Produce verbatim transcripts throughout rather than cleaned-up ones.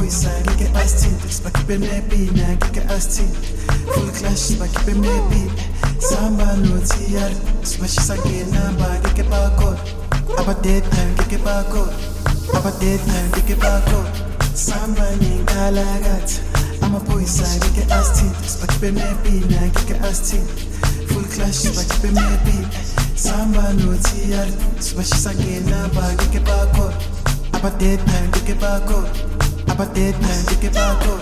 amaphoyisa ngeke asithinte sibakhiphe nepina ngeke asithinte full clash sibakhiphe nepina samba nothi yar sibashisa ngenamba ngeke bakhona abadeda ngeke bakhona abadeda ngeke bakhona samba ngenkalakatha amaphoyisa ngeke asithinte sibakhiphe nepina ngeke asithinte full clash sibakhiphe nepina samba nothi yar sibashisa ngenamba ngeke bakhona abadeda ngeke bakhona abadeda ngeke bakhona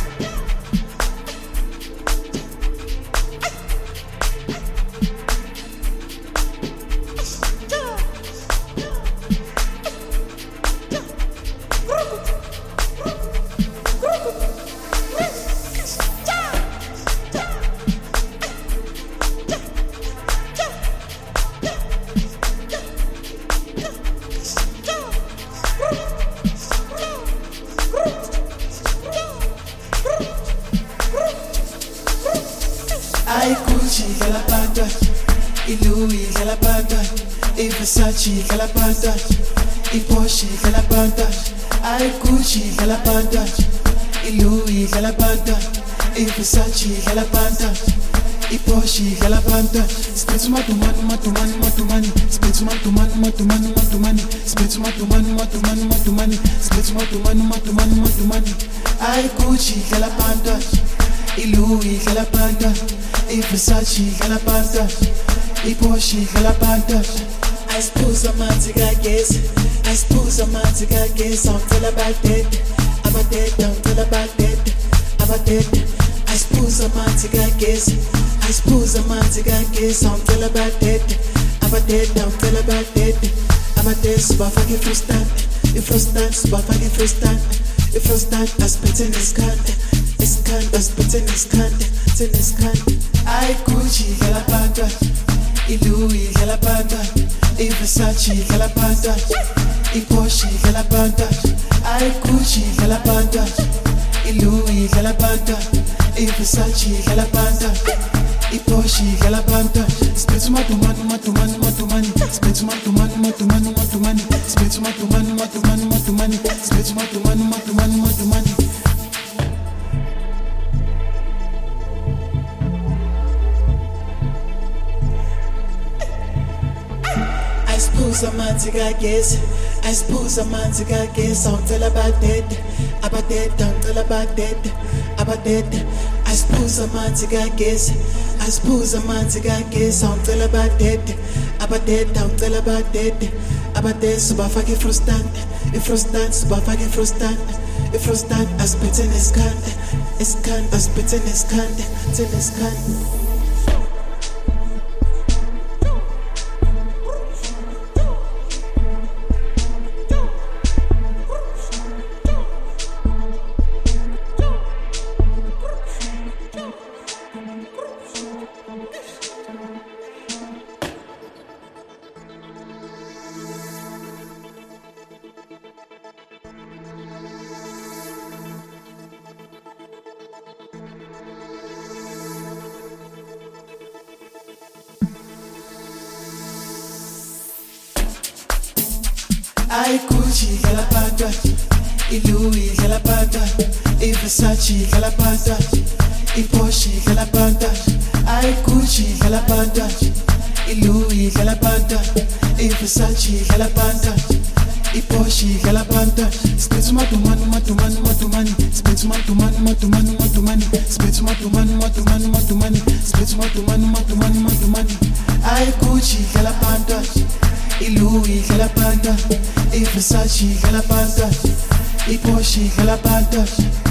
Gucci dalla panta, i Louis dalla panta, i Versace dalla panta, i Porsche dalla panta, i Gucci dalla panta, i Louis dalla panta, i Versace dalla panta, i Porsche dalla panta. Spezzo matumani matumani matumani, spezzo matumani matumani matumani, spezzo matumani matumani matumani, spezzo matumani matumani matumani. I Gucci dalla panta, i Louis dalla panta, i Versace dalla panta, i Porsche dalla panta. I suppose I'm out to get guess. I suppose I'm out to get guess. I'm tell about that. I'm a dead. I'm tell about that. I'm a dead. I suppose I'm out to get guess. I suppose I'm out to get guess. I'm tell about that. I'm a dead. I'm tell about that. I'm a dead. So I forget first time. If first time, so I forget first time. If first time, I spit in this can. This can, I spit in this can. In this can. I Gucci dalla panta, i Louis dalla panta, i Versace dalla panta, i Porsche dalla panta. I Gucci dalla panta, i Louis dalla panta, i Versace dalla panta, i Porsche dalla panta. Spezzo matumani matumani matumani, spezzo matumani matumani matumani, spezzo matumani matumani matumani, spezzo matumani matumani matumani. I suppose I'm out to get guess. I suppose I'm out to get guess. I'll tell about that. About that. I'll tell about that. About that. I suppose I'm out to get guess. I suppose I'm out to get guess. I'll tell about that. About that. I'll tell about that. About that. So I forget frustant. If frustant, so I forget frustant. If frustant, I spit in his can. His can. I spit in his can. It's in his can. I Gucci dalla panta, i Louis dalla panta, i Versace dalla panta, i Porsche dalla panta. I Gucci dalla panta, i Louis dalla panta, i Versace dalla panta, i Porsche dalla panta. Spezzo matumani matumani matumani, spezzo matumani matumani matumani, spezzo matumani matumani matumani, spezzo matumani matumani matumani. I Gucci dalla panta, i Louis dalla panta, i Versace dalla panta, i Porsche dalla panta.